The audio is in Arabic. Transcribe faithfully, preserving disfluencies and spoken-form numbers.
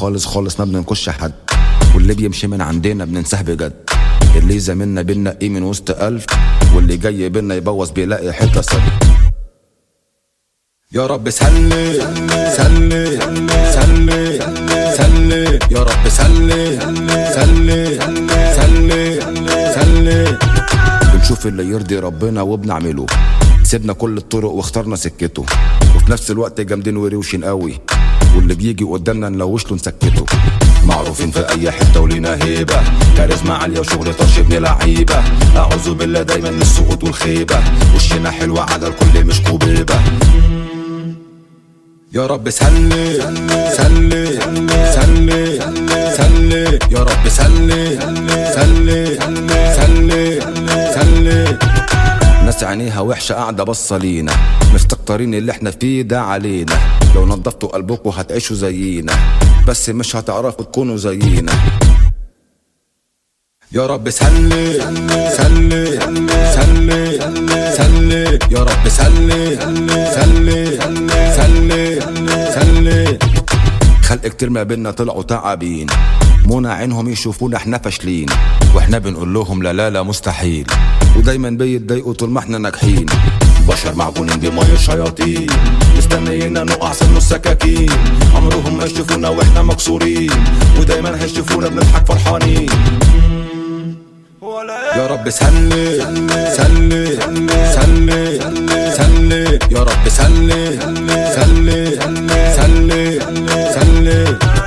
خالص خالص ما بننكش حد، واللي بيمشي من عندنا بننساه بجد. اللي زميلنا بننقيه من وسط ألف، واللي جاي بينا يبوظ بيلاقي حتة سد. يا رب سلي سلي سلي سلي يا رب سلي سلي سلي سلي. بنشوف اللي يرضي ربنا وبنعمله، سيبنا كل الطرق واخترنا سكته، وفي نفس الوقت جامدين وروشين قوي، واللي بيجي قدامنا نلوش له نسكته. معروفين في اي حته ولينا هيبه، كاريزما عاليه وشغل طرش ابن لعيبه. اعوذ بالله دايما من السقوط والخيبه، وشنا حلوه على الكل مش كوبيبه. يا رب سلي سلي سلي سلي يا رب سلي سلي سلي سلي. ناس عينيها وحشه قاعده بصه لينا، مستكترين اللي احنا فيه ده علينا. لو نضفتوا قلبكوا هتعيشوا زينا، بس مش هتعرفوا تكونوا زينا. يا رب سلي سلي سلي سلي يا رب سلي سلي سلي سلي. خلق كتير ما بينا طلعوا تعابين، منى عينهم يشوفونا احنا فاشلين، واحنا بنقول لهم لا لا لا مستحيل، ودايما بيتضايقوا طول ما احنا ناجحين. بشر معجونين بمية شياطين، مستنيينا نقع سن السكاكين. عمرهم ما يشوفونا واحنا مكسورين، ودايما هيشوفونا بنضحك فرحانين. يا رب سلي سلي سلي سلي يا رب سلي سلي سلي سلي.